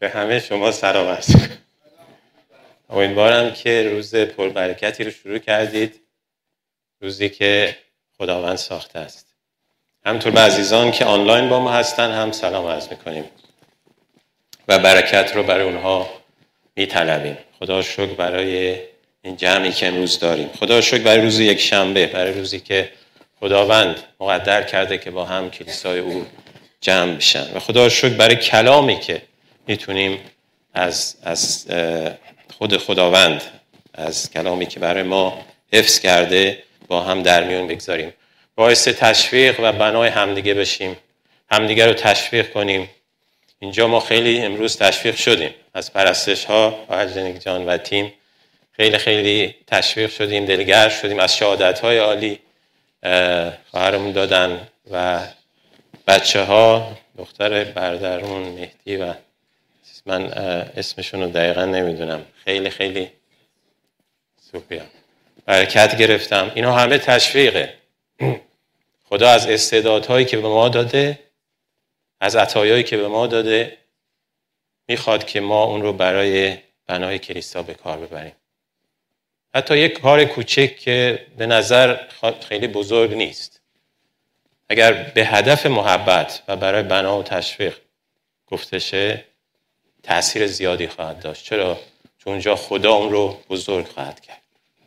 به همه شما سلام عرض می‌کنم. امیدوارم که روز پربرکتی رو شروع کردید، روزی که خداوند ساخته است. همطور به عزیزان که آنلاین با ما هستن هم سلام عرض می‌کنیم و برکت رو برای اونها می‌طلبیم. خدا شکر برای این جمعی که امروز داریم. خدا شکر برای روز یک شنبه، برای روزی که خداوند مقدر کرده که با هم کلیسای او جمع بشن و خدا شکر برای کلامی که میتونیم از خود خداوند، از کلامی که برای ما حفظ کرده با هم در میون بگذاریم، باعث تشویق و بنای همدیگه بشیم، همدیگه رو تشویق کنیم. اینجا ما خیلی امروز تشویق شدیم از پرستش ها و حجنیک جان و تیم، خیلی تشویق شدیم، دلگرم شدیم از شهادت های عالی خواهرمون دادن و بچه ها، دختر برادرمون مهدی و من اسمشون رو دقیقا نمیدونم، خیلی سوپیا برکت گرفتم. اینا همه تشویقه. خدا از استعدادهایی که به ما داده، از عطایایی که به ما داده، میخواد که ما اون رو برای بنای کلیسا به کار ببریم. حتی یک کار کوچک که به نظر خیلی بزرگ نیست، اگر به هدف محبت و برای بنا و تشویق گفته شه، تأثیر زیادی خواهد داشت. چرا؟ چون اونجا خدا اون رو بزرگ خواهد کرد.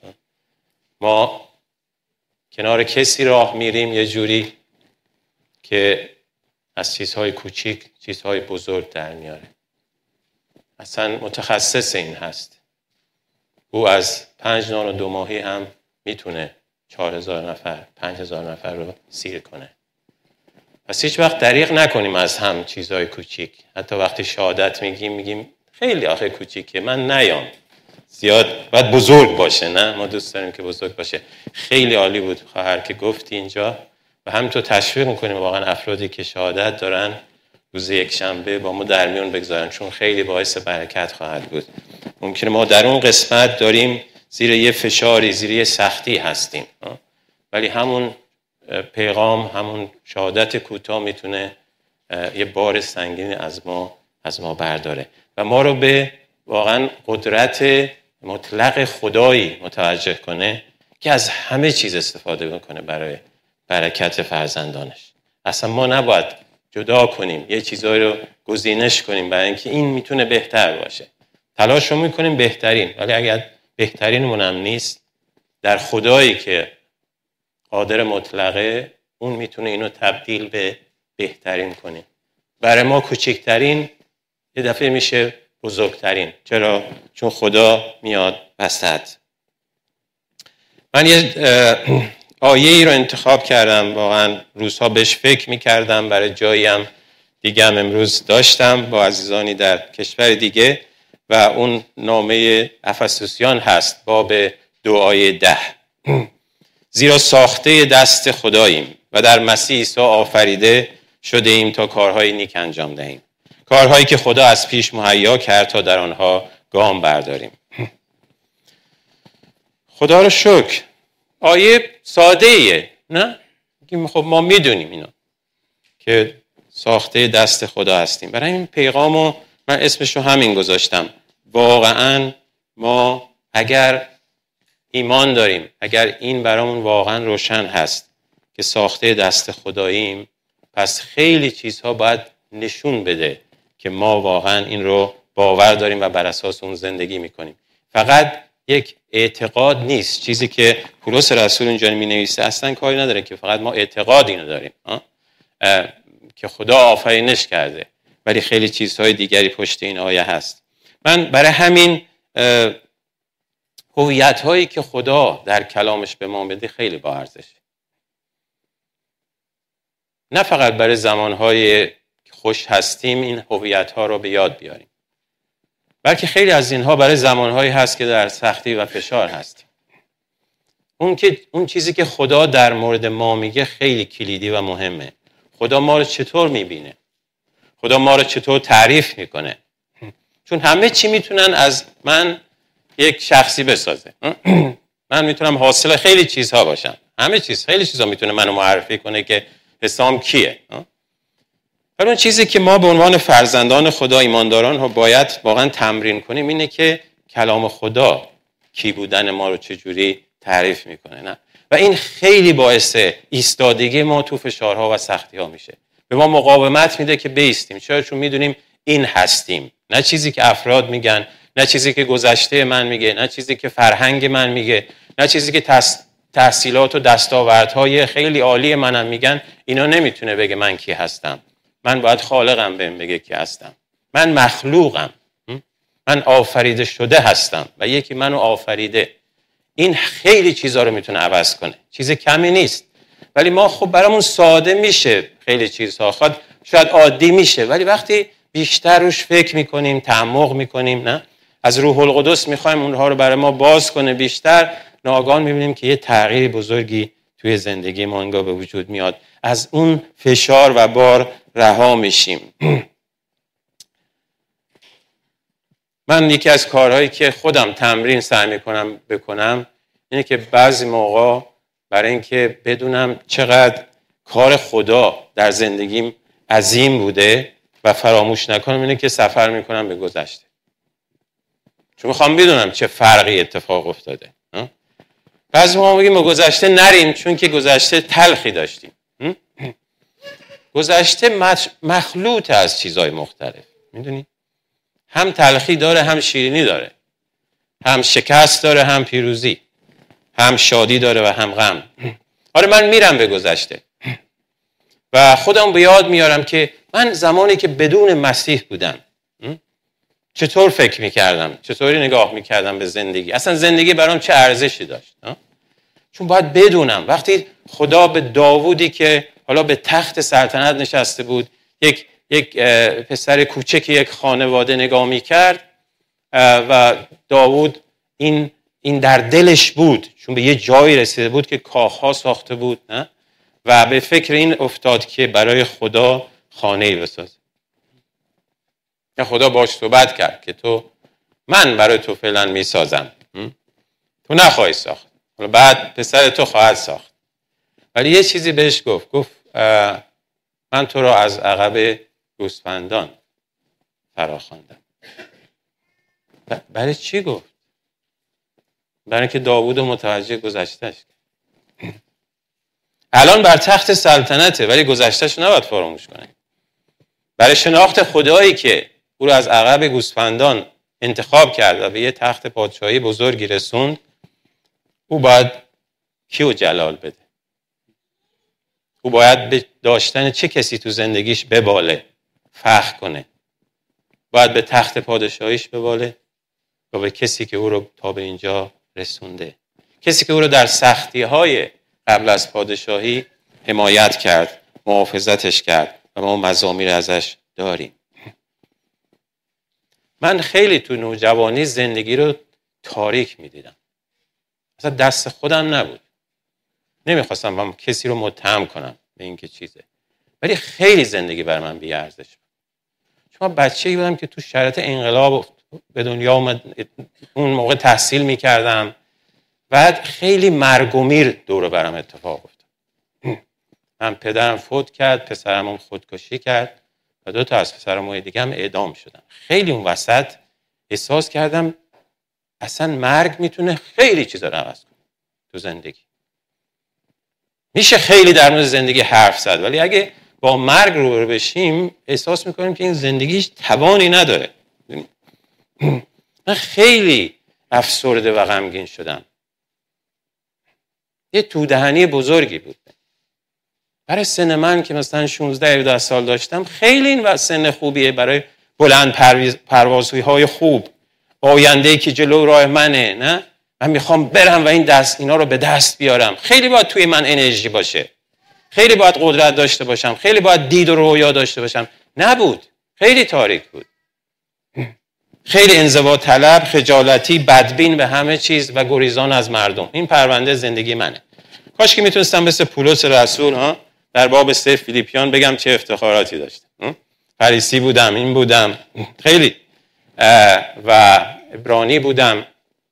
ما کنار کسی راه میریم یه جوری که از چیزهای کوچیک چیزهای بزرگ در میاره. اصلا متخصص این هست. او از 5 نان و 2 ماهی هم میتونه 4000 نفر 5000 نفر رو سیر کنه. پس هیچ وقت دریغ نکنیم از هم چیزهای کوچیک. حتی وقتی شهادت میگیم خیلی آخه کوچیکه، من نیام، زیاد باید بزرگ باشه. نه، ما دوست داریم که بزرگ باشه. خیلی عالی بود خواهر که گفتی اینجا و همینطور تشویق میکنیم واقعا افرادی که شهادت دارن روز یک شنبه با ما در میون بگذارن، چون خیلی باعث برکت خواهد بود. ممکنه ما در اون قسمت داریم زیر یه فشاری، زیر یه سختی هستیم، ولی همون پیغام، همون شهادت کوتاه میتونه یه بار سنگین از ما برداره و ما رو به واقعا قدرت مطلق خدایی متوجه کنه که از همه چیز استفاده میکنه برای برکت فرزندانش. اصلا ما نباید جدا کنیم، یه چیزایی رو گزینش کنیم برای اینکه این میتونه بهتر باشه. تلاش رو میکنیم بهترین، ولی اگر بهترینمون هم نیست، در خدایی که قادر مطلقه، اون میتونه اینو تبدیل به بهترین کنه. برای ما کوچکترین یه دفعه میشه بزرگترین. چرا؟ چون خدا میاد وسط. من یه آیه‌ای رو انتخاب کردم، واقعا روزها بهش فکر میکردم، برای جایی هم دیگه هم امروز داشتم با عزیزانی در کشور دیگه و اون نامه افسوسیان هست، باب 2 آیه 10. زیرا ساخته دست خداییم و در مسیح عیسی آفریده شده ایم تا کارهای نیک انجام دهیم، کارهایی که خدا از پیش مهیا کرد تا در آنها گام برداریم. خدا رو شکر. آیه ساده ایه، نه؟ خب ما میدونیم اینا که ساخته دست خدا هستیم. برای این پیغامو من اسمشو همین گذاشتم. واقعا ما اگر ایمان داریم، اگر این برامون واقعا روشن هست که ساخته دست خداییم، پس خیلی چیزها باید نشون بده که ما واقعا این رو باور داریم و بر اساس اون زندگی میکنیم. فقط یک اعتقاد نیست. چیزی که پولس رسول اینجا مینویسه اصلا کاری نداره که فقط ما اعتقاد اینو داریم که خدا آفرینش کرده، ولی خیلی چیزهای دیگری پشت این آیه هست. من برای همین هویت هایی که خدا در کلامش به ما بده خیلی با ارزشه. نه فقط برای زمانهای خوش هستیم این هویت ها رو به یاد بیاریم، بلکه خیلی از اینها برای زمانهایی هست که در سختی و فشار هستیم. اون چیزی که خدا در مورد ما میگه خیلی کلیدی و مهمه. خدا ما رو چطور میبینه؟ خدا ما رو چطور تعریف میکنه؟ چون همه چی میتونن از من یک شخصی بسازه. من میتونم حاصل خیلی چیزها باشم. خیلی چیزها میتونه منو معرفی کنه که حسام کیه. حالا اون چیزی که ما به عنوان فرزندان خدا، ایمانداران ها باید واقعا تمرین کنیم اینه که کلام خدا کی بودن ما رو چجوری تعریف میکنه. نه؟ و این خیلی باعث ایستادگی ما تو فشارها و سختی ها میشه. به ما مقاومت میده که بایستیم. چون میدونیم این هستیم، نه چیزی که افراد میگن، نه چیزی که گذشته من میگه، نه چیزی که فرهنگ من میگه، نه چیزی که تحصیلات و دستاوردهای خیلی عالی منم میگن. اینا نمیتونه بگه من کی هستم. من باید خالقم بهم بگه کی هستم. من مخلوقم، من آفریده شده هستم و یکی منو آفریده. این خیلی چیزا رو میتونه عوض کنه، چیز کمی نیست. ولی ما خب برامون ساده میشه خیلی چیزها، شاید عادی میشه، ولی وقتی بیشتر روش فکر میکنیم، تعمق میکنیم، نه، از روح القدس میخوایم اونها رو برای ما باز کنه بیشتر، ناگهان میبینیم که یه تغییر بزرگی توی زندگی ما انگار به وجود میاد. از اون فشار و بار رها میشیم. من یکی از کارهایی که خودم تمرین سعی میکنم بکنم اینه که بعضی موقع برای اینکه بدونم چقدر کار خدا در زندگیم عظیم بوده و فراموش نکنم، اینه که سفر میکنم به گذشته. چون میخوام بدونم چه فرقی اتفاق افتاده. بعضی موقع میگیم گذشته نریم چون که گذشته تلخی داشتیم. گذشته مخلوط از چیزهای مختلف، میدونی؟ هم تلخی داره، هم شیرینی داره، هم شکست داره، هم پیروزی، هم شادی داره و هم غم. آره من میرم به گذشته و خودم به یاد میارم که من زمانی که بدون مسیح بودم چطور فکر میکردم، چطوری نگاه میکردم به زندگی، اصلا زندگی برام چه ارزشی داشت. چون باید بدونم وقتی خدا به داوودی که حالا به تخت سلطنت نشسته بود، یک پسر کوچک یک خانواده نگاه میکرد و داوود این در دلش بود، چون به یه جایی رسیده بود که کاخها ساخته بود، نه؟ و به فکر این افتاد که برای خدا خانه‌ای بسازه. خدا باش صحبت کرد که من برای تو فعلا میسازم، تو نخواهی ساخت، بعد پسر تو خواهد ساخت. ولی یه چیزی بهش گفت من تو را از عقب گوسفندان فراخواندم. برای چی گفت؟ برای اینکه داوود متوجه گذشتهش. الان بر تخت سلطنته ولی گذشتهش نباید فراموش کنه. برای شناخت خدایی که او رو از عقب گوسفندان انتخاب کرد و به یه تخت پادشاهی بزرگی رسوند، او باید کیو جلال بده؟ او باید به داشتن چه کسی تو زندگیش بباله، فخر کنه؟ باید به تخت پادشاهیش بباله و به کسی که او رو تا به اینجا رسونده، کسی که او رو در سختی‌های قبل از پادشاهی حمایت کرد، محافظتش کرد و ما مزامیر ازش داریم. من خیلی تو نوجوانی زندگی رو تاریک می‌دیدم. اصلا دست خودم نبود. نمیخواستم من کسی رو متهم کنم به این که چیزه. ولی خیلی زندگی بر من بی‌ارزش بود. چون من بچه‌ای بودم که تو شرایط انقلاب به دنیا اومد، اون موقع تحصیل می‌کردم. بعد خیلی مرگ و میر دور برم اتفاق افتاد. من پدرم فوت کرد، پسرم هم خودکشی کرد و 2 تا از پسرم‌های دیگه هم اعدام شدن. خیلی اون وسط احساس کردم اصلا مرگ میتونه خیلی چیزا رو عوض کنه تو زندگی. میشه خیلی در مورد زندگی حرف زد، ولی اگه با مرگ روبرو بشیم احساس میکنیم که این زندگیش توانی نداره. من خیلی افسرده و غمگین شدم. یه تودهنی بزرگی بود برای سن من که مثلا 16-17 سال داشتم. خیلی این سن خوبیه برای بلند پروازهای خوب، آینده‌ای که جلو راه منه. نه من میخوام برم و اینا رو به دست بیارم. خیلی باید توی من انرژی باشه، خیلی باید قدرت داشته باشم، خیلی باید دید و رویا داشته باشم. نبود، خیلی تاریک بود، خیلی انزوا طلب، خجالتی، بدبین به همه چیز و گریزان از مردم. این پرونده زندگی منه. کاش که میتونستم مثل پولس رسول در باب 3 فیلیپیان بگم چه افتخاراتی داشتم. فریسی بودم، این بودم، خیلی و عبرانی بودم.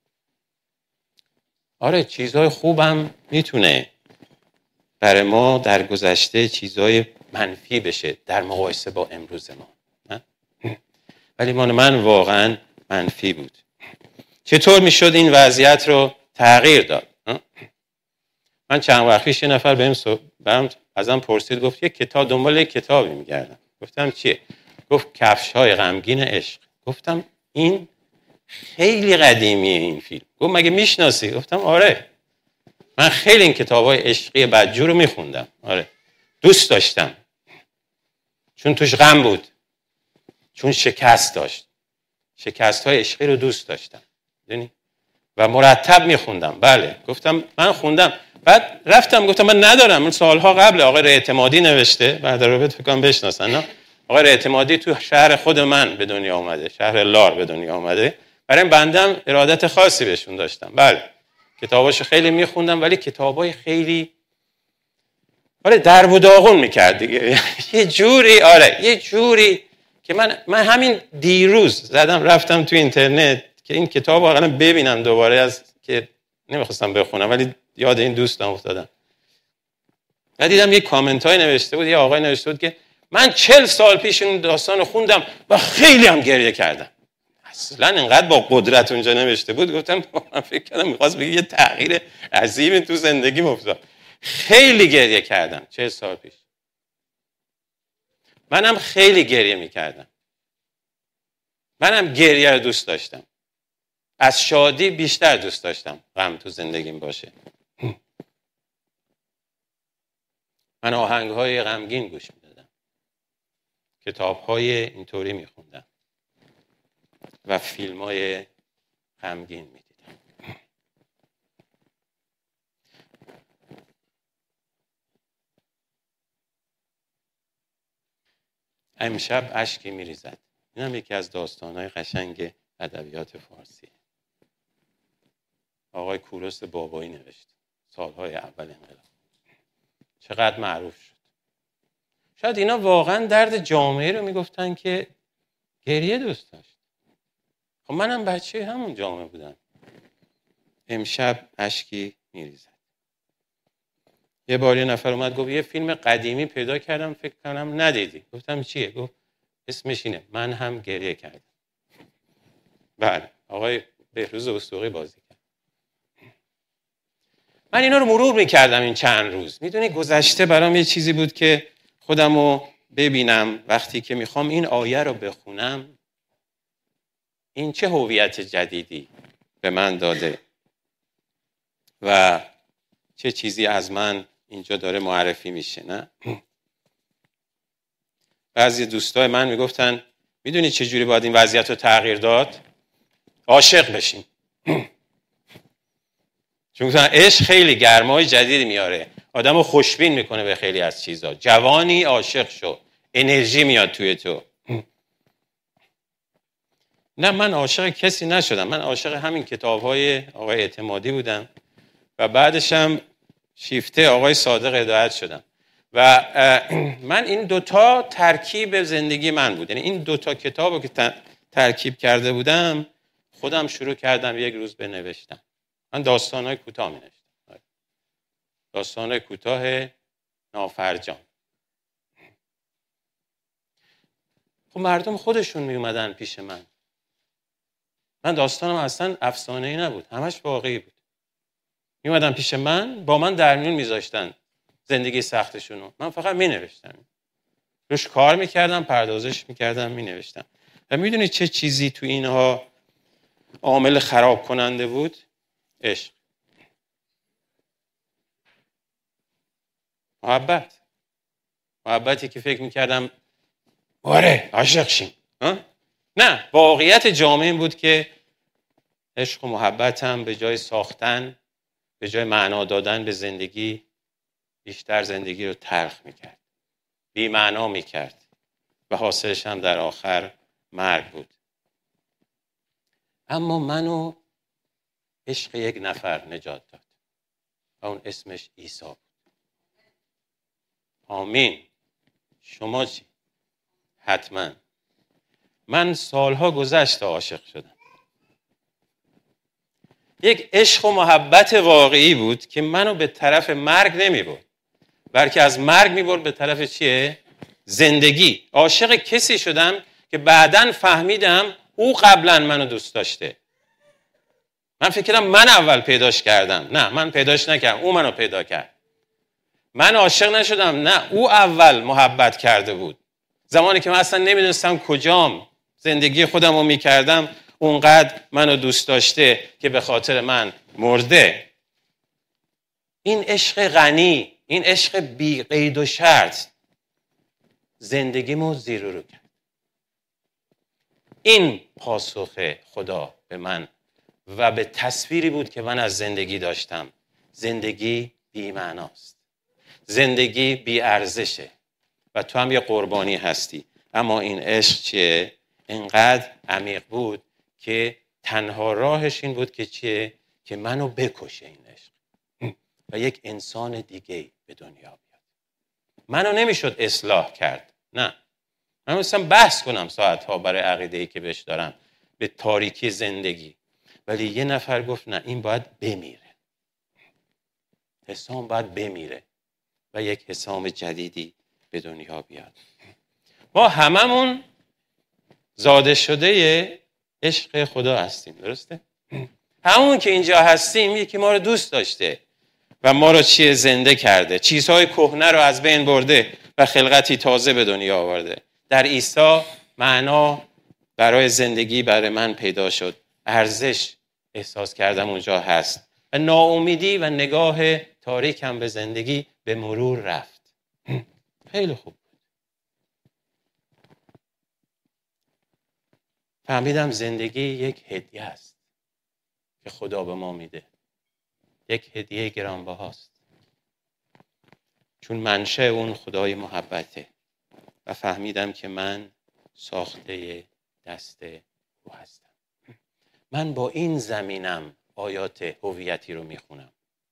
آره چیزهای خوبم میتونه برای ما در گذشته چیزهای منفی بشه در مقایسه با امروز ما، نه؟ ولی من واقعا منفی بود. چطور میشد این وضعیت رو تغییر داد؟ من چند وقت پیش یه نفر بهم ازم پرسید، گفت یک کتاب دنبال یک کتابی میگردم. گفتم چیه؟ گفت کفش‌های غمگین عشق. گفتم این خیلی قدیمیه این فیلم. گفت مگه میشناسی؟ گفتم آره، من خیلی این کتاب‌های عشقی بدجور رو میخوندم. آره، دوست داشتم، چون توش غم بود، چون شکست داشت. شکست‌های عشقی رو دوست داشتم، یعنی و مرتب میخوندم. بله، گفتم من خوندم. بعد رفتم گفتم من ندارم. من سالها قبل آقای اعتمادی نوشته، بعد رو فکر کنم بشناسن، نه؟ آقای اعتمادی تو شهر خود من به دنیا اومده، شهر لار به دنیا اومده. برای این بندم ارادت خاصی بهشون داشتم. بله، کتاباشو خیلی میخوندم، ولی کتابای خیلی در و داغون میکرد دیگه. یه جوری یه جوری که من همین دیروز زدم رفتم تو اینترنت که این کتاب واقعا ببینم دوباره، از که نمیخواستم بخونم ولی یاد این دوستم افتادم. و دیدم یه کامنت های نوشته بود، یه آقای نوشته بود که من 40 سال پیش این داستان رو خوندم و خیلی هم گریه کردم. اصلا اینقدر با قدرت اونجا نوشته بود، گفتم من فکر کردم میخواست بگه یه تغییر عظیمی تو زندگیم افتاد. خیلی گریه کردم 40 سال پیش. منم خیلی گریه میکردم. منم گریه رو دوست داشتم. از شادی بیشتر دوست داشتم غم تو زندگیم باشه. من آهنگ‌های غمگین گوش میدادم، کتاب‌های اینطوری میخوندم و فیلم‌های غمگین میدیدم. امشب اشکی میریزد. اینم یکی از داستان‌های قشنگ ادبیات فارسی. آقای کوروش بابایی نوشت سالهای اول انقلاب. چقدر معروف شد. شاید اینا واقعا درد جامعه رو میگفتن که گریه دوست داشت. خب منم بچه همون جامعه بودم. امشب اشکی میریزد. یه بار یه نفر اومد گفت یه فیلم قدیمی پیدا کردم، فکر کنم ندیدی. گفتم چیه؟ گفت اسمش اینه من هم گریه کردم. بله، آقای بهروز وثوقی بازی کرد. من اینا رو مرور میکردم این چند روز. میدونی گذشته برام یه چیزی بود که خودم رو ببینم وقتی که میخوام این آیه رو بخونم، این چه هویت جدیدی به من داده و چه چیزی از من اینجا داره معرفی میشه، نه؟ بعضی دوستای من میگفتن میدونی چه جوری باید این وضعیت رو تغییر داد؟ عاشق بشین. چون مثلا عشق خیلی گرمای جدیدی میاره، آدمو خوشبین میکنه به خیلی از چیزا. جوانی عاشق شو، انرژی میاد توی تو. نه، من عاشق کسی نشدم. من عاشق همین کتاب‌های آقای اعتمادی بودم و بعدش هم شیفته آقای صادق هدایت شدم. و من این دوتا ترکیب زندگی من بود. یعنی این دوتا کتاب رو که ترکیب کرده بودم، خودم شروع کردم یک روز بنوشتم. من داستان‌های کوتاه می‌نوشتم. داستان‌های کوتاه نافرجام. خب مردم خودشون می اومدن پیش من. من داستانم اصلا افسانه‌ای نبود، همش واقعی بود. می اومدن پیش من، با من در میون میذاشتن زندگی سختشونو. من فقط می‌نوشتم. روش کار می‌کردم، پردازش می‌کردم، می‌نوشتم. و می‌دونید چه چیزی تو اینها عامل خراب کننده بود؟ عشق. محبتی که فکر می‌کردم آره عاشق شیم. نه، واقعیت جامعه این بود که عشق و محبت هم به جای ساختن، به جای معنا دادن به زندگی، بیشتر زندگی رو تلخ میکرد، بی معنا میکرد و حاصلش هم در آخر مرگ بود. اما منو عشق یک نفر نجات داد و اون اسمش عیسی بود. آمین. شما چی؟ حتما. من سالها گذشته عاشق شدم. یک عشق و محبت واقعی بود که منو به طرف مرگ نمیبرد، بلکه از مرگ میبرد به طرف چیه؟ زندگی. عاشق کسی شدم که بعداً فهمیدم او قبلا منو دوست داشته. من فکر کردم من اول پیداش کردم. نه، من پیداش نکردم، او منو پیدا کرد. من عاشق نشدم، نه، او اول محبت کرده بود. زمانی که من اصلا نمیدونستم کجام زندگی خودم رو میکردم، اونقدر منو دوست داشته که به خاطر من مرده. این عشق غنی، این عشق بی قید و شرط زندگیمو زیر و رو کرد. این پاسخ خدا به من و به تصویری بود که من از زندگی داشتم. زندگی بی معناست، زندگی بی ارزشه و تو هم یه قربانی هستی. اما این عشق چیه؟ اینقدر عمیق بود که تنها راهش این بود که چیه؟ که منو بکشه این عشق و یک انسان دیگه به دنیا بیاد. منو نمیشد اصلاح کرد، نه، من می‌خواستم بحث کنم ساعتها برای عقیده‌ای که بهش دارم، به تاریکی زندگی، ولی یه نفر گفت نه، این باید بمیره. حسام باید بمیره و یک حسام جدیدی به دنیا بیاد. ما هممون زاده شده عشق خدا هستیم، درسته؟ همون که اینجا هستیم یکی ما رو دوست داشته و ما رو چیه؟ زنده کرده. چیزهای کهنه رو از بین برده و خلقتی تازه به دنیا آورده. در عیسی معنا برای زندگی برای من پیدا شد. ارزش احساس کردم اونجا هست و ناامیدی و نگاه تاریکم به زندگی به مرور رفت. خیلی خوب. فهمیدم زندگی یک هدیه است که خدا به ما میده. یک هدیه گرانبهاست، چون منشأ اون خدای محبته و فهمیدم که من ساخته دست او هستم. من با این زمینم آیات هویتی رو میخونم،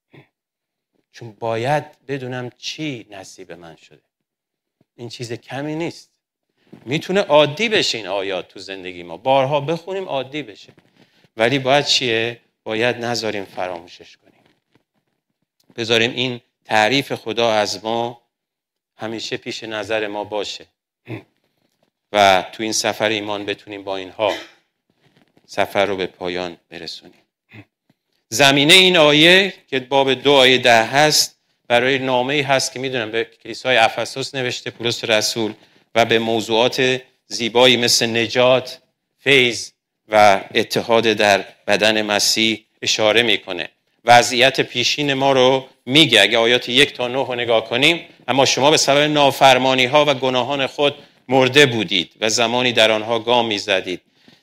چون باید بدونم چی نصیب من شده. این چیز کمی نیست. میتونه عادی بشه این آیات تو زندگی ما، بارها بخونیم عادی بشه، ولی باید چیه؟ باید نذاریم فراموشش کنیم. بذاریم این تعریف خدا از ما همیشه پیش نظر ما باشه و تو این سفر ایمان بتونیم با اینها سفر رو به پایان برسونیم. زمینه این آیه که باب 2 آیه 10 هست برای نامه‌ای هست که میدونم به کلیسای افسوس نوشته پولس رسول و به موضوعات زیبایی مثل نجات، فیض و اتحاد در بدن مسیح اشاره میکنه. وضعیت پیشین ما رو میگه. اگه آیات 1 تا 9 رو نگاه کنیم، اما شما به سبب نافرمانی ها و گناهان خود مرده بودید و زمانی در آنها گام میزدید.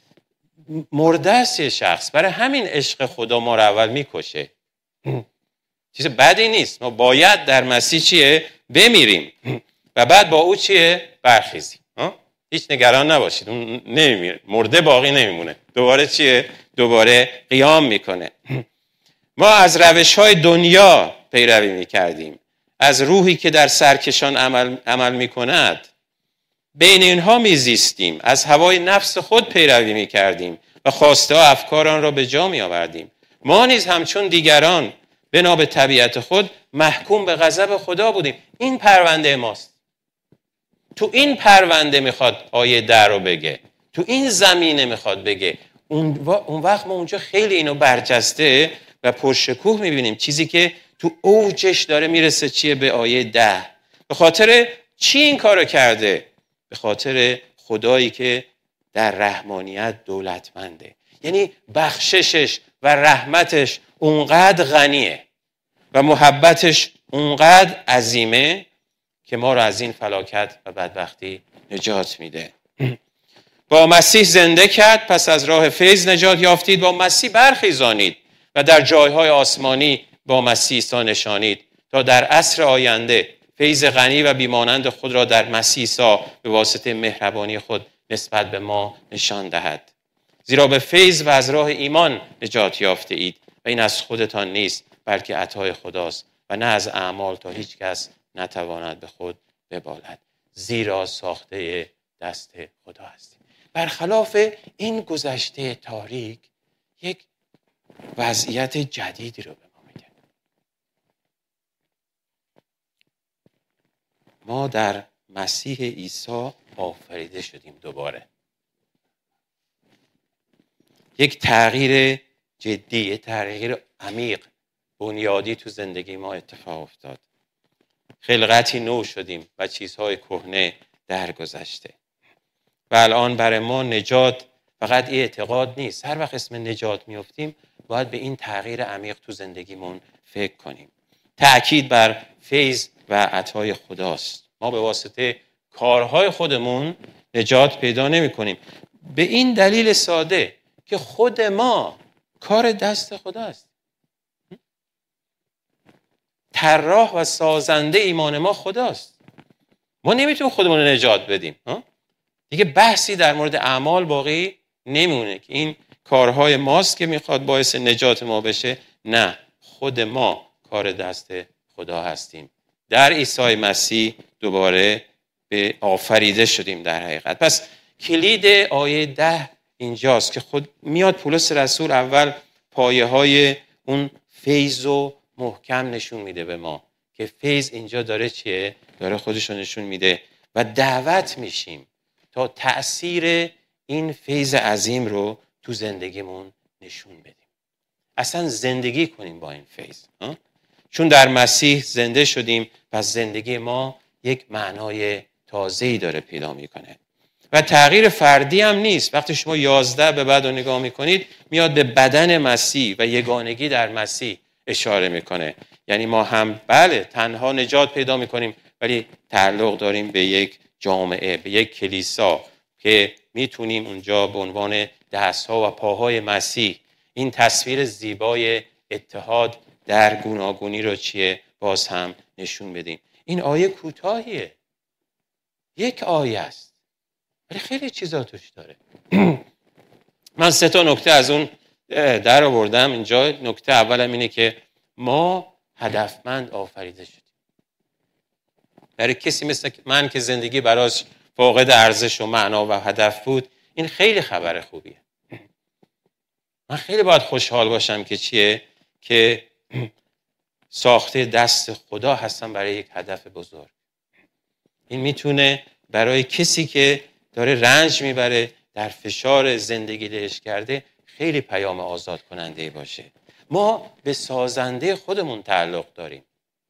مرده است یه شخص، برای همین عشق خدا ما رو اول میکشه. چیز بدی نیست. ما باید در مسیح چیه؟ بمیریم و بعد با او چیه؟ برخیزیم. هیچ نگران نباشید، اون نمیمیره، مرده باقی نمیمونه، دوباره چیه؟ دوباره قیام میکنه. ما از روش‌های دنیا پیروی میکردیم، از روحی که در سرکشان عمل میکند بین اینها میزیستیم، از هوای نفس خود پیروی میکردیم و خواسته ها افکاران را به جا میآوردیم. ما نیز همچون دیگران بنا به طبیعت خود محکوم به غضب خدا بودیم. این پرونده ماست. تو این پرونده میخواد آیه 10 رو بگه، تو این زمینه میخواد بگه. اون وقت ما اونجا خیلی اینو برجسته و پرشکوه میبینیم. چیزی که تو اوجش داره میرسه چیه؟ به آیه 10. به خاطر چی این کارو کرده؟ به خاطر خدایی که در رحمانیت دولتمنده. یعنی بخششش و رحمتش اونقدر غنیه و محبتش اونقدر عظیمه که ما رو از این فلاکت و بدبختی نجات میده. با مسیح زنده کرد، پس از راه فیض نجات یافتید. با مسیح برخیزانید و در جایهای آسمانی با مسیح نشانید تا در عصر آینده فیض غنی و بیمانند خود را در مسیح به واسطه مهربانی خود نسبت به ما نشان دهد. زیرا به فیض و از راه ایمان نجات یافته اید و این از خودتان نیست بلکه عطای خداست و نه از اعمال تا هیچ کس نتواند به خود ببالد. زیرا ساخته دست خدا هستیم. برخلاف این گذشته تاریک یک وضعیت جدیدی رو به ما میده. ما در مسیح عیسی آفریده شدیم دوباره. یک تغییر جدی، یک تغییر عمیق بنیادی تو زندگی ما اتفاق افتاد. خلقتی نو شدیم و چیزهای کهنه درگذشته. و الان برای ما نجات فقط این اعتقاد نیست. هر وقت اسم نجات میافتیم باید به این تغییر عمیق تو زندگیمون فکر کنیم. تأکید بر فیض و عطای خداست. ما به واسطه کارهای خودمون نجات پیدا نمی کنیم. به این دلیل ساده که خود ما کار دست خداست. طراح و سازنده ایمان ما خداست. ما نمیتونیم خودمون رو نجات بدیم. دیگه بحثی در مورد اعمال باقی نمیمونه که این کارهای ماست که میخواد باعث نجات ما بشه. نه، خود ما کار دست خدا هستیم. در عیسی مسیح دوباره به آفریده شدیم در حقیقت. پس کلید آیه 10 اینجاست که خود میاد پولس رسول اول پایه های اون فیض و محکم نشون میده به ما که فیض اینجا داره چیه؟ داره خودشو نشون میده و دعوت میشیم تا تأثیر این فیض عظیم رو تو زندگیمون نشون بدیم. اصلا زندگی کنیم با این فیض. چون در مسیح زنده شدیم، پس زندگی ما یک معنای تازه‌ای داره پیدا میکنه. و تغییر فردی هم نیست. وقتی شما 11 به بعد رو نگاه میکنید میاد به بدن مسیح و یگانگی در مسیح اشاره میکنه. یعنی ما هم بله تنها نجات پیدا میکنیم ولی تعلق داریم به یک جامعه، به یک کلیسا که میتونیم اونجا به عنوان دست‌ها و پاهای مسیح این تصویر زیبای اتحاد در گوناگونی رو چیه باز هم نشون بدیم. این آیه کوتاهیه، یک آیه است ولی خیلی چیزا توش داره. من 3 نکته از اون در آوردم اینجا. نکته اولم اینه که ما هدفمند آفریده شدیم. برای کسی مثل من که زندگی براش فاقد ارزش و معنا و هدف بود، این خیلی خبر خوبیه. من خیلی باید خوشحال باشم که چیه؟ که ساخته دست خدا هستم برای یک هدف بزرگ. این میتونه برای کسی که داره رنج میبره، در فشار زندگی لهش کرده، خیلی پیام آزاد کننده باشه. ما به سازنده خودمون تعلق داریم.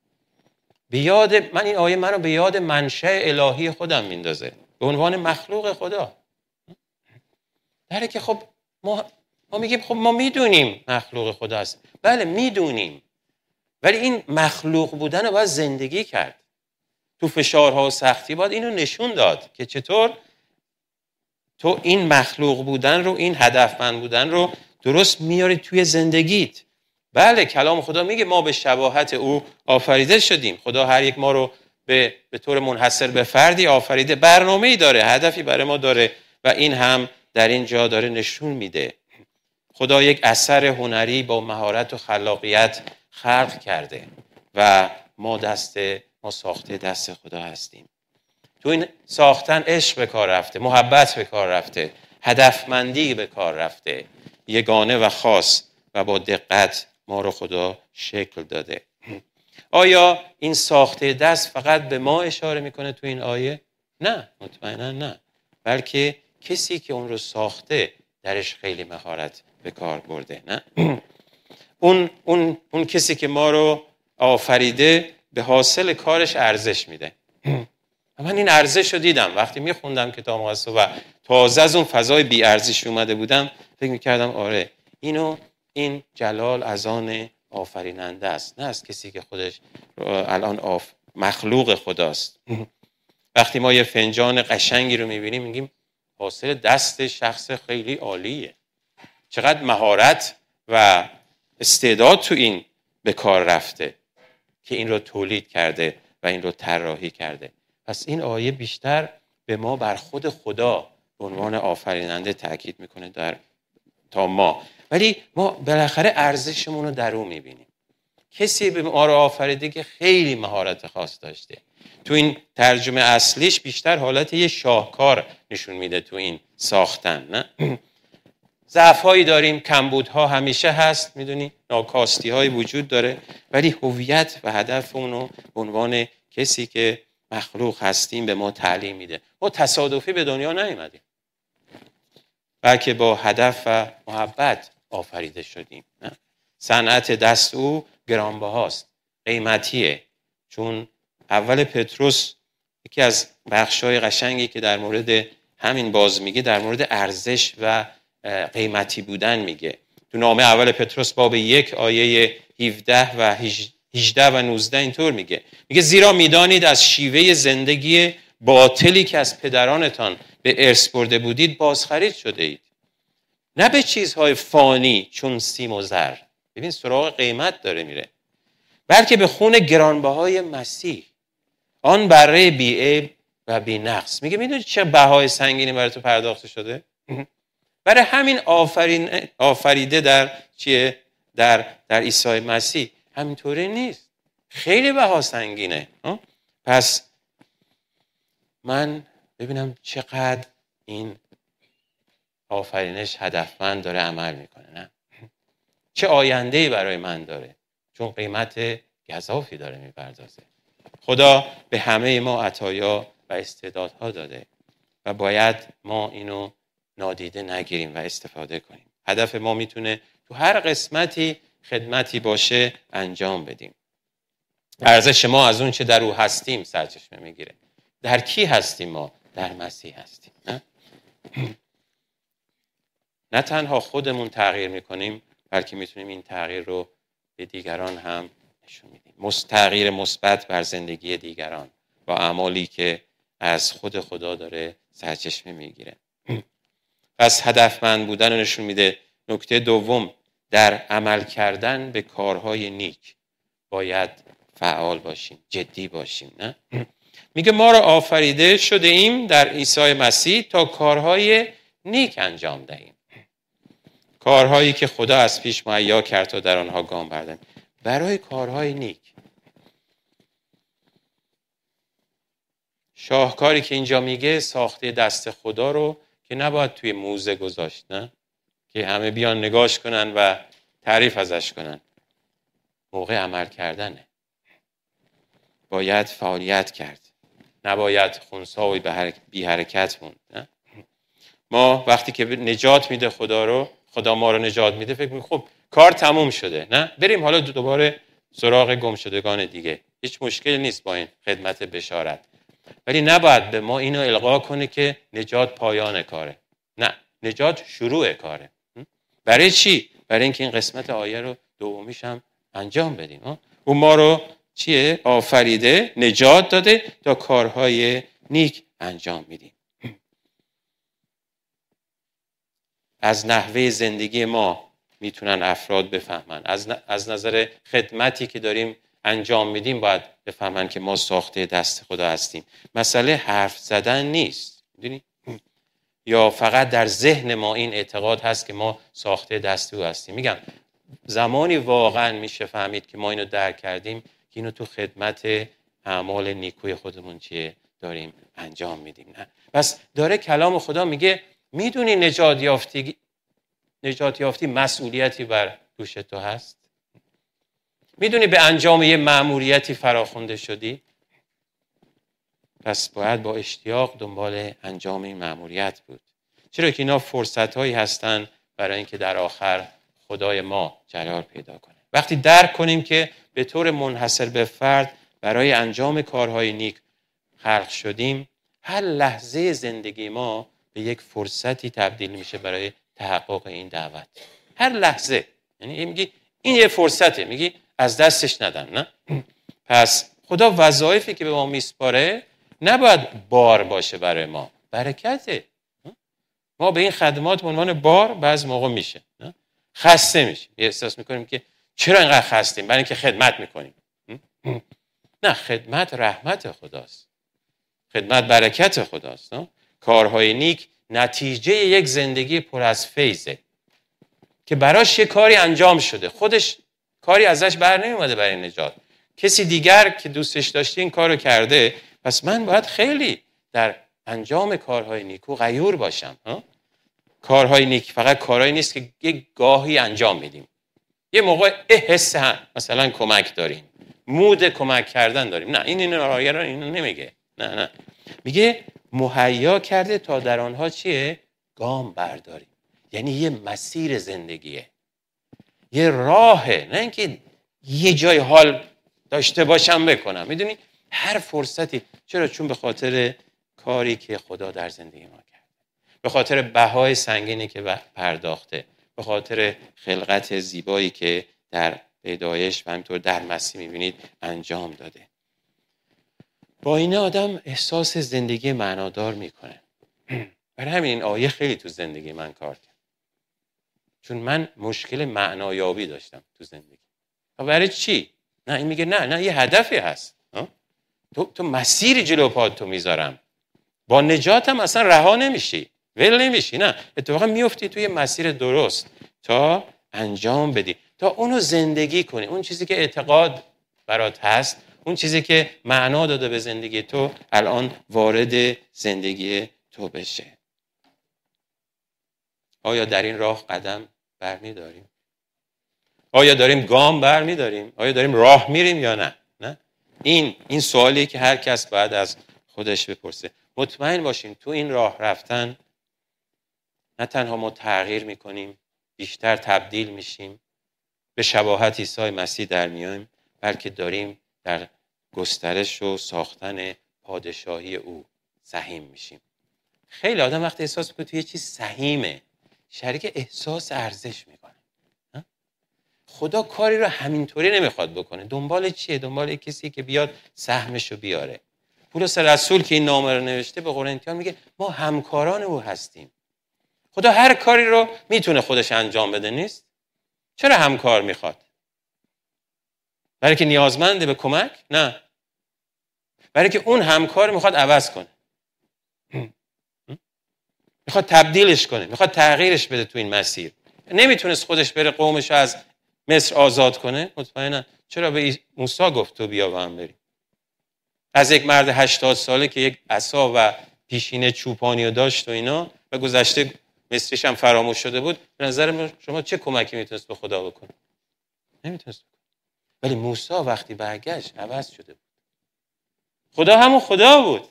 این آیه منو به یاد منشأ الهی خودم میندازه به عنوان مخلوق خدا. داره که خب ما میگیم خب ما میدونیم مخلوق خدا است. بله میدونیم، ولی این مخلوق بودن رو باید زندگی کرد. تو فشارها و سختی باید اینو نشون داد که چطور تو این مخلوق بودن رو، این هدفمند بودن رو درست میاری توی زندگیت. بله کلام خدا میگه ما به شباهت او آفریده شدیم. خدا هر یک ما رو به طور منحصر به فردی آفریده، برنامه‌ای داره، هدفی برای ما داره و این هم در این جا داره نشون میده. خدا یک اثر هنری با مهارت و خلاقیت خلق کرده و ما ساخته دست خدا هستیم. تو این ساختن عشق به کار رفته، محبت به کار رفته، هدفمندی به کار رفته، یگانه و خاص و با دقت ما رو خدا شکل داده. آیا این ساخته دست فقط به ما اشاره میکنه تو این آیه؟ نه، مطمئنا نه. بلکه کسی که اون رو ساخته درش خیلی مهارت به کار برده. نه اون کسی که ما رو آفریده به حاصل کارش ارزش میده. من این ارزش رو دیدم وقتی میخوندم کتاب مقدس و تازه از اون فضای بی ارزش اومده بودم. فکر میکردم آره این جلال از آن آفریننده است، نه از کسی که خودش الان مخلوق خداست. وقتی ما یه فنجان قشنگی رو میبینیم میگیم حاصل دست شخص خیلی عالیه. چقدر مهارت و استعداد تو این به کار رفته که این رو تولید کرده و این رو طراحی کرده. پس این آیه بیشتر به ما بر خود خدا به عنوان آفریننده تاکید میکنه تا ما، ولی ما بالاخره ارزشمون رو در اون میبینیم. کسی به ما رو آفریده که خیلی مهارت خاص داشته. تو این ترجمه اصلیش بیشتر حالت یه شاهکار نشون میده تو این ساختن. نه ضعف‌هایی داریم، کمبودها همیشه هست، میدونی ناکاستی‌های وجود داره، ولی هویت و هدف اونو به عنوان کسی که مخلوق هستیم به ما تعلیم میده. ما تصادفی به دنیا نیومدیم، بلکه با هدف و محبت آفریده شدیم. صنعت دست او گرانبهاست، قیمتیه. چون اول پتروس یکی از بخشای قشنگی که در مورد همین باز میگه در مورد ارزش و قیمتی بودن میگه. تو نامه اول پتروس باب 1 آیه 17 و 18 و 19 اینطور میگه زیرا میدانید از شیوه زندگی باطلی که از پدرانتان به ارث برده بودید بازخرید شده اید، نه به چیزهای فانی چون سیم و زر. ببین سراغ قیمت داره میره، بلکه به خون گرانبهای مسیح، آن بره بی‌عیب و بی‌نقص. میدونید چه بهای سنگینی برای تو پرداخته شده؟ برای همین آفریده در چیه؟ در عیسی مسیح. همینطوری نیست، خیلی بها سنگینه. پس من ببینم چقدر این آفرینش هدفمند داره عمل میکنه، نه چه آینده‌ای برای من داره، چون قیمت گزافی داره میپردازه. خدا به همه ما عطایا و استعدادها داده و باید ما اینو نادیده نگیریم و استفاده کنیم. هدف ما میتونه تو هر قسمتی خدمتی باشه انجام بدیم. ارزش ما از اون چه در او هستیم سرچشمه میگیره. در کی هستیم؟ ما در مسیح هستیم. نه تنها خودمون تغییر میکنیم، بلکه میتونیم این تغییر رو به دیگران هم نشون میدیم. تغییر مثبت بر زندگی دیگران با اعمالی که از خود خدا داره سرچشمه میگیره. پس هدفمند بودن رو نشون میده. نکته دوم، در عمل کردن به کارهای نیک باید فعال باشیم، جدی باشیم. نه؟ میگه ما را آفریده شده ایم در عیسی مسیح تا کارهای نیک انجام دهیم. کارهایی که خدا از پیش مهیا کرد تا در آنها گام برداریم. برای کارهای نیک. شاهکاری که اینجا میگه ساخته دست خدا رو که نباید توی موزه گذاشت، نه؟ که همه بیان نگاش کنن و تعریف ازش کنن. موقع عمل کردنه. باید فعالیت کرد. نباید خنثی و بی حرکت موند. نه؟ ما وقتی که نجات میده خدا ما رو نجات میده، فکر میکنیم خب کار تموم شده، نه؟ بریم حالا دوباره سراغ گمشدگان دیگه. هیچ مشکلی نیست با این خدمت بشارت. ولی نباید به ما اینو القا کنه که نجات پایان کاره. نه، نجات شروع کاره. برای چی؟ برای اینکه این قسمت آیه رو دومیش هم انجام بدیم. او ما رو چیه؟ آفریده، نجات داده تا کارهای نیک انجام میدیم. از نحوه زندگی ما میتونن افراد بفهمن. از نظر خدمتی که داریم انجام میدیم باید بفهمن که ما ساخته دست خدا هستیم. مسئله حرف زدن نیست. میدونی؟ یا فقط در ذهن ما این اعتقاد هست که ما ساخته دست او هستیم. میگم زمانی واقعا میشه فهمید که ما اینو درک کردیم که اینو تو خدمت اعمال نیکوی خودمون چیه داریم انجام میدیم. نه؟ پس داره کلام خدا میگه میدونی نجات یافتی مسئولیتی بر دوش تو هست؟ میدونی به انجام یه مأموریتی فراخوانده شدی؟ پس باید با اشتیاق دنبال انجام این مأموریت بود. چرا که اینا فرصت‌هایی هستن برای اینکه در آخر خدای ما جلال پیدا کنه. وقتی درک کنیم که به طور منحصر به فرد برای انجام کارهای نیک خلق شدیم، هر لحظه زندگی ما به یک فرصتی تبدیل میشه برای تحقق این دعوت. هر لحظه. یعنی میگی این یه فرصته، میگی از دستش ندم. نه؟ پس خدا وظایفی که به ما میسپاره نباید بار باشه برای ما، برکته. ما به این خدمات به عنوان بار بعض موقع میشه، نه؟ خسته میشیم، احساس میکنیم که چرا اینقدر خستیم؟ برای اینکه خدمت میکنیم. نه، خدمت رحمت خداست، خدمت برکت خداست. نه؟ کارهای نیک نتیجه یک زندگی پر از فیضه که براش یه کاری انجام شده، خودش کاری ازش بر نمیومده برای نجات، کسی دیگر که دوستش داشته این کارو کرده. پس من باید خیلی در انجام کارهای نیکو غیور باشم. کارهای نیک فقط کارهایی نیست که یک گاهی انجام میدیم. یه موقع حس مثلا کمک داریم، مود کمک کردن داریم. نه، این آیه رو اینو نمیگه. نه میگه مهیا کرده تا در آنها چیه؟ گام برداریم. یعنی یه مسیر زندگیه، یه راهه، نه اینکه یه جای حال داشته باشم بکنم. میدونی هر فرصتی. چرا؟ چون به خاطر کاری که خدا در زندگی ما کرد، به خاطر بهای سنگینی که پرداخته، به خاطر خلقت زیبایی که در پیدایش و همینطور در مسیح میبینید انجام داده. با این آدم احساس زندگی معنادار میکنه. برای همین این آیه خیلی تو زندگی من کار کرد، چون من مشکل معنایابی داشتم تو زندگی. برای چی؟ نه این میگه نه یه هدفی هست. تو مسیری جلو پات تو میذارم، با نجاتم اصلا رها نمیشی، ول نمیشی، نه اتفاقا میفتی توی مسیر درست تا انجام بدی، تا اونو زندگی کنی. اون چیزی که اعتقاد برات هست، اون چیزی که معنا داده به زندگی تو، الان وارد زندگی تو بشه. آیا در این راه قدم برمی‌داریم؟ آیا داریم گام برمی‌داریم؟ آیا داریم راه میریم یا نه؟ این سوالیه که هر کس باید از خودش بپرسه. مطمئن باشیم تو این راه رفتن نه تنها ما تغییر میکنیم، بیشتر تبدیل میشیم، به شباهت عیسی مسیح در میایم، بلکه داریم در گسترش و ساختن پادشاهی او سهیم میشیم. خیلی آدم وقتی احساس میکنه توی یه چیز سهیمه، شریک احساس ارزش میکنه. خدا کاری رو همینطوری نمیخواد بکنه. دنبال چیه؟ دنبال کسی که بیاد سهمشو بیاره. پولس رسول که این نامه رو نوشته به قرنتیان میگه ما همکاران او هستیم. خدا هر کاری رو میتونه خودش انجام بده، نیست؟ چرا همکار میخواد؟ برای که نیازمنده به کمک؟ نه، برای که اون همکار میخواد عوض کنه، میخواد تبدیلش کنه، میخواد تغییرش بده تو این مسیر. نمیتونست خودش بره قومش از مصر آزاد کنه؟ مطمئنا. چرا به موسی گفت تو بیا با هم بریم؟ از یک مرد 80 ساله که یک عصا و پیشینه چوپانی داشت و اینا و گذشته مصریش هم فراموش شده بود، به نظر شما چه کمکی میتونست به خدا بکنه؟ نمیتونست. ولی موسی وقتی برگشت عوض شده بود. خدا همون خدا بود،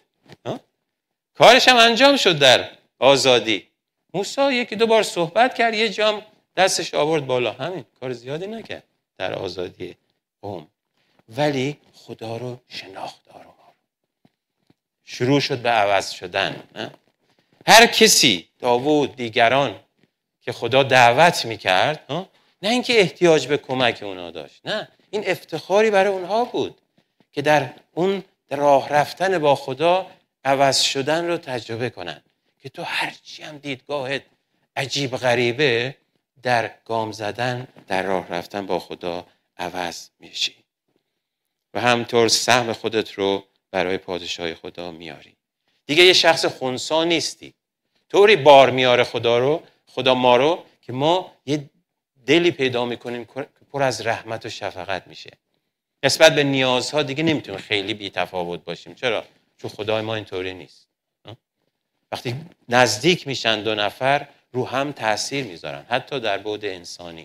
کارش هم انجام شد در آزادی. موسی یکی دو بار صحبت کرد، یه جام دستش آورد بالا، همین، کار زیادی نکرد در آزادی قوم. ولی خدا رو شناخت آروم. شروع شد به عوض شدن. هر کسی، داوود، دیگران که خدا دعوت میکرد، نه اینکه احتیاج به کمک اونا داشت، نه، این افتخاری برای اونها بود که در اون راه رفتن با خدا عوض شدن رو تجربه کنن. که تو هرچی هم دیدگاهت عجیب غریبه، در گام زدن، در راه رفتن با خدا عوض میشی و همطور سهم خودت رو برای پادشاهی خدا میاری. دیگه یه شخص خنثی نیستی. طوری بار میاره خدا ما رو که ما یه دلی پیدا میکنیم که پر از رحمت و شفقت میشه. نسبت به نیازها دیگه نمیتونیم خیلی بی تفاوت باشیم. چرا؟ چون خدای ما اینطوری نیست. وقتی نزدیک میشن دو نفر، رو هم تأثیر میذارن، حتی در بعد انسانی.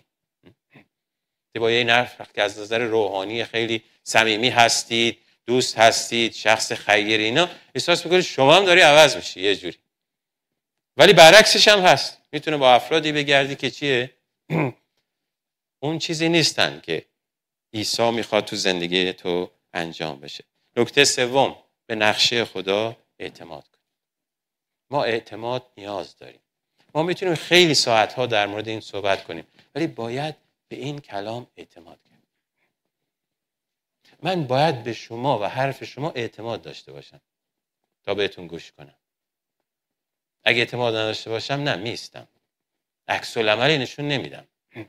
با یه نفر که از نظر روحانی خیلی صمیمی هستید، دوست هستید، شخص خیری، اینا احساس میکنید شما هم داری عوض میشی یه جوری. ولی برعکسش هم هست. میتونه با افرادی بگردی که چیه؟ اون چیزی نیستن که عیسی میخواد تو زندگی تو انجام بشه. نکته سوم، به نقشه خدا اعتماد کن. ما اعتماد نیاز داریم. ما میتونیم خیلی ساعتها در مورد این صحبت کنیم، ولی باید به این کلام اعتماد کنیم. من باید به شما و حرف شما اعتماد داشته باشم تا بهتون گوش کنم. اگه اعتماد نداشته باشم، نه، میستم، عکس العملی نشون نمیدم.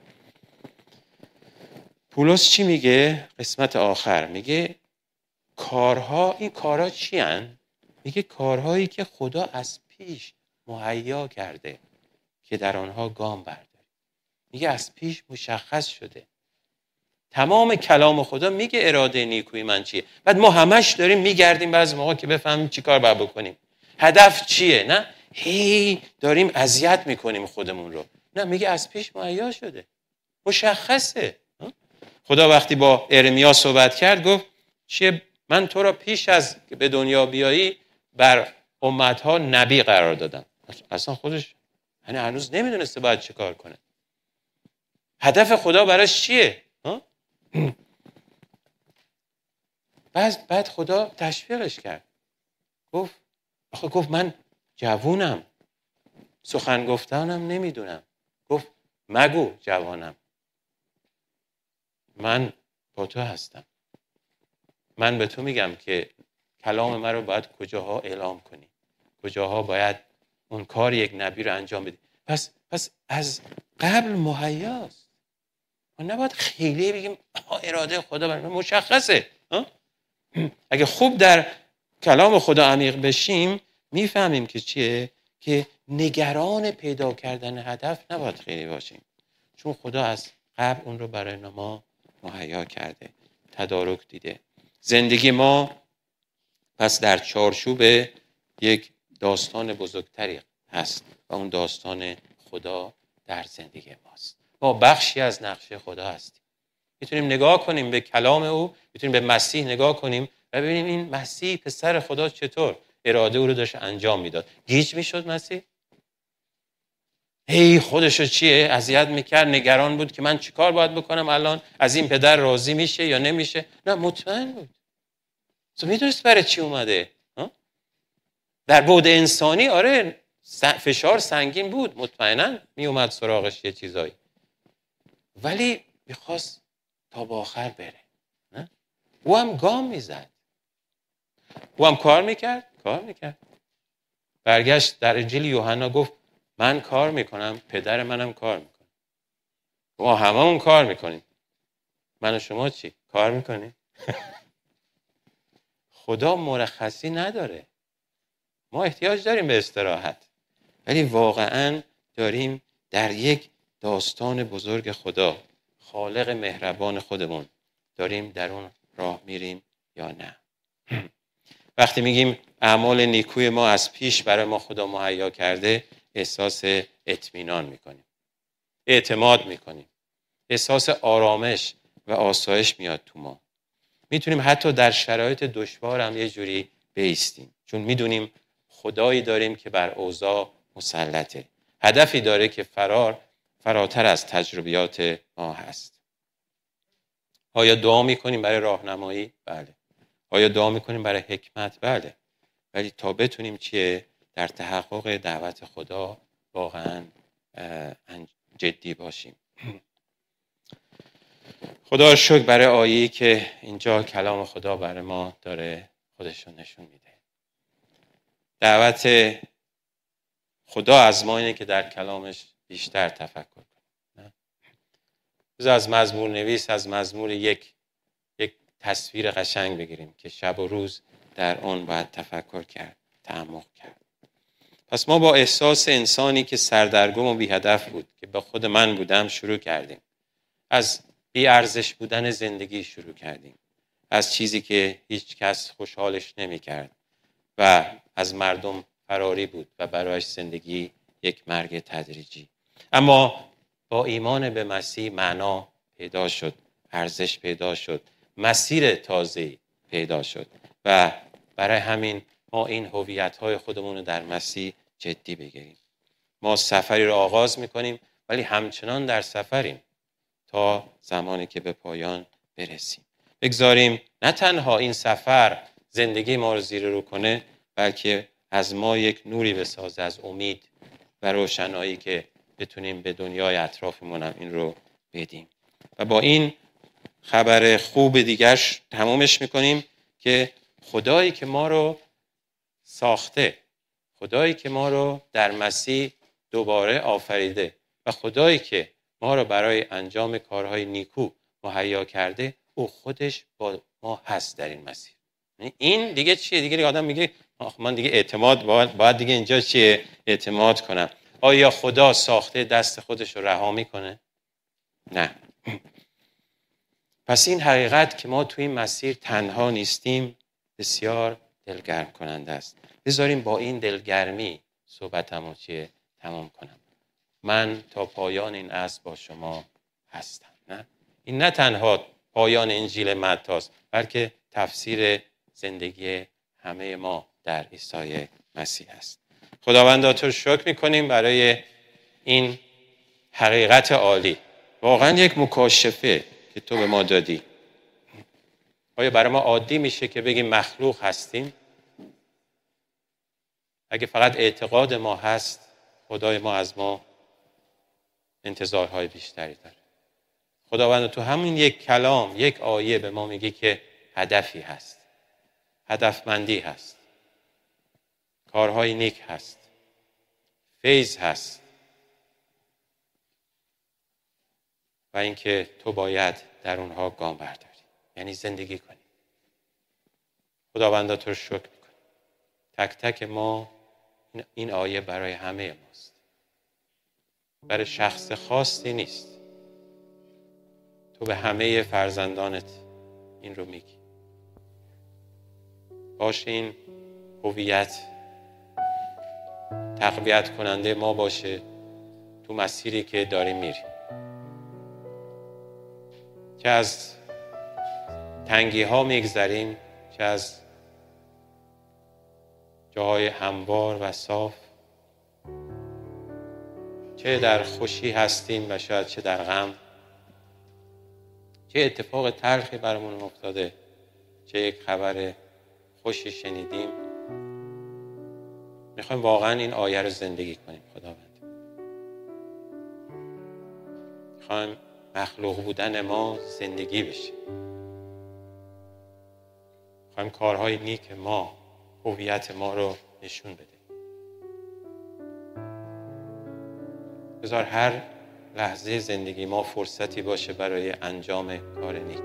پولس چی میگه؟ قسمت آخر میگه این کارها چی هن؟ میگه کارهایی که خدا از پیش مهیا کرده که در آنها گام برداری. میگه از پیش مشخص شده. تمام کلام خدا میگه اراده نیکویی من چیه. بعد ما همش داریم میگردیم بعضی موقع که بفهمیم چی کار باید بکنیم. هدف چیه؟ نه، داریم اذیت میکنیم خودمون رو. نه، میگه از پیش مهیا شده، مشخصه. خدا وقتی با ارمیا صحبت کرد گفت چیه؟ من تو را پیش از به دنیا بیایی بر امتها نبی قرار دادم. اصلا خودش یعنی هنوز نمیدونسته باید چه کار کنه. هدف خدا براش چیه؟ بعد خدا تشویقش کرد. گفت من جوونم، سخن گفتنم نمیدونم. گفت مگو جوانم، من با تو هستم. من به تو میگم که کلام من رو باید کجاها اعلام کنی، کجاها باید اون کار یک نبی رو انجام بدی. پس از قبل مهیاست. ما نباید خیلی بگیم اراده خدا برای مشخصه. اگه خوب در کلام خدا عمیق بشیم میفهمیم که چیه، که نگران پیدا کردن هدف نباید خیلی باشیم، چون خدا از قبل اون رو برای ما مهیا کرده، تدارک دیده. زندگی ما پس در چارچوب یک داستان بزرگتری هست و اون داستان خدا در زندگی ماست. ما بخشی از نقشه خدا هستیم. میتونیم نگاه کنیم به کلام او، میتونیم به مسیح نگاه کنیم و ببینیم این مسیح پسر خدا چطور اراده او رو داشت انجام میداد. گیج میشد مسیح؟ خودشو چیه اذیت میکرد، نگران بود که من چیکار باید بکنم الان، از این پدر راضی میشه یا نمیشه؟ نه، مطمئن بود. میدونست برای چی اومده. در بعد انسانی آره فشار سنگین بود، مطمئنا میومد سراغش یه چیزایی، ولی میخواست تا به آخر بره. نه؟ او هم گام میزد، او هم کار میکرد. برگشت در انجیل یوحنا گفت من کار میکنم، پدر منم کار میکنه. ما هممون کار میکنیم. من و شما چی؟ کار میکنیم؟ خدا مرخصی نداره. ما احتیاج داریم به استراحت، ولی واقعا داریم در یک داستان بزرگ خدا، خالق مهربان خودمون، داریم در اون راه میریم یا نه. وقتی میگیم اعمال نیکوی ما از پیش برای ما خدا مهیا کرده، احساس اطمینان میکنیم، اعتماد میکنیم، احساس آرامش و آسایش میاد تو ما. میتونیم حتی در شرایط دشوار هم یه جوری بایستیم، چون میدونیم خدایی داریم که بر اوضاع مسلطه، هدفی داره که فراتر از تجربیات ما هست. آیا دعا میکنیم برای راهنمایی؟ بله. آیا دعا میکنیم برای حکمت؟ بله. ولی تا بتونیم چیه در تحقق دعوت خدا واقعا جدی باشیم. خدا رو شکر برای آیه‌ای که اینجا کلام خدا برای ما داره خودشون نشون میده. دعوت خدا از ما اینه که در کلامش بیشتر تفکر کنیم. بذار از مزمور نویس، از مزمور یک تصویر قشنگ بگیریم که شب و روز در اون باید تفکر کرد، تعمق کرد. پس ما با احساس انسانی که سردرگم و بی هدف بود، که با خود من بودم، شروع کردیم. از بی ارزش بودن زندگی شروع کردیم، از چیزی که هیچ کس خوشحالش نمی کرد و از مردم فراری بود و برایش زندگی یک مرگ تدریجی. اما با ایمان به مسیح معنا پیدا شد، ارزش پیدا شد، مسیر تازه‌ای پیدا شد و برای همین ما این هویت‌های خودمون رو در مسیح جدی بگیریم. ما سفری رو آغاز می‌کنیم ولی همچنان در سفریم تا زمانی که به پایان برسیم. بگذاریم نه تنها این سفر زندگی ما رو زیر رو کنه، بلکه از ما یک نوری بسازه از امید و روشنایی که بتونیم به دنیای اطرافمون هم این رو بدیم. و با این خبر خوب دیگرش تمامش میکنیم که خدایی که ما رو ساخته، خدایی که ما رو در مسیح دوباره آفریده و خدایی که ما رو برای انجام کارهای نیکو مهیا کرده، او خودش با ما هست در این مسیر. این دیگه چیه؟ دیگه آدم میگه من دیگه اعتماد باید دیگه اینجا چیه؟ اعتماد کنم. آیا خدا ساخته دست خودش رو رها میکنه؟ نه. پس این حقیقت که ما توی این مسیر تنها نیستیم بسیار دلگرم کننده است. بذاریم با این دلگرمی صحبتمو چیه تمام کنم. من تا پایان این عصر با شما هستم. نه؟ این نه تنها پایان انجیل متی است، بلکه تفسیر زندگی همه ما در عیسی مسیح است. خداوندا تو رو شکر میکنیم برای این حقیقت عالی. واقعا یک مکاشفه که تو به ما دادی. آیا برای ما عادی میشه که بگیم مخلوق هستیم؟ اگه فقط اعتقاد ما هست، خدای ما از ما انتظارهای بیشتری داره. خداوند تو همین یک کلام، یک آیه به ما میگی که هدفی هست، هدفمندی هست، کارهای نیک هست، فیض هست و اینکه تو باید در اونها گام برداری، یعنی زندگی کنی. خداوند تو رو شکر میکنم. تک تک ما این آیه برای همه ماست، برای شخص خاصی نیست. تو به همه فرزندانت این رو میگی. باشه این هویت تقویت کننده ما باشه تو مسیری که داریم میریم، که از تنگی ها میگذریم، که از جاهای هموار و صاف، چه در خوشی هستیم و شاید چه در غم، چه اتفاق تلخی برامون افتاده، چه یک خبر خوشی شنیدیم. میخوایم واقعا این آیه رو زندگی کنیم. خداوند میخوایم مخلوق بودن ما زندگی بشه. میخوایم کارهای نیک ما هویت ما رو نشون بده. بذار هر لحظه زندگی ما فرصتی باشه برای انجام کار نیک.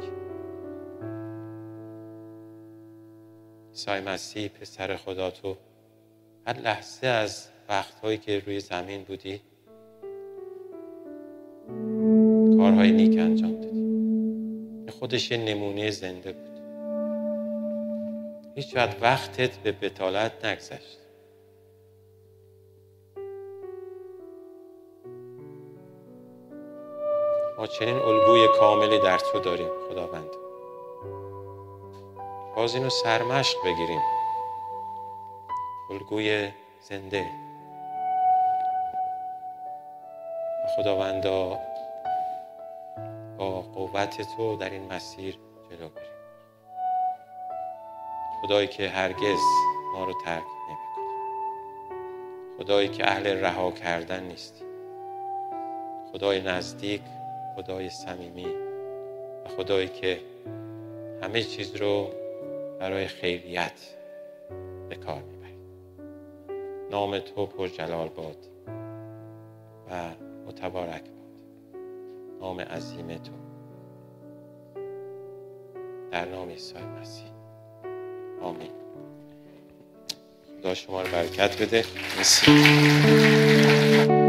عیسی مسیح پسر خدا، تو هر لحظه از وقتهایی که روی زمین بودی کارهای نیک انجام دادی. خودش یه نمونه زنده بود. هیچ وقتت به بطالت نگذشت. ما چنین الگوی کاملی در تو داریم خداوند. باز اینو سرمشق بگیریم. الگوی زنده. خداوندا با قوت تو در این مسیر جلو بریم. خدایی که هرگز ما رو ترک نمی‌کنه. خدایی که اهل رها کردن نیستی. خدای نزدیک، خدای صمیمی و خدایی که همه چیز رو برای خیریت به کار میبری. نام تو پرجلال باد و متبارک باد. نام عظیم تو در نام عیسی مسیح. آمین. خدا شما رو برکت بده.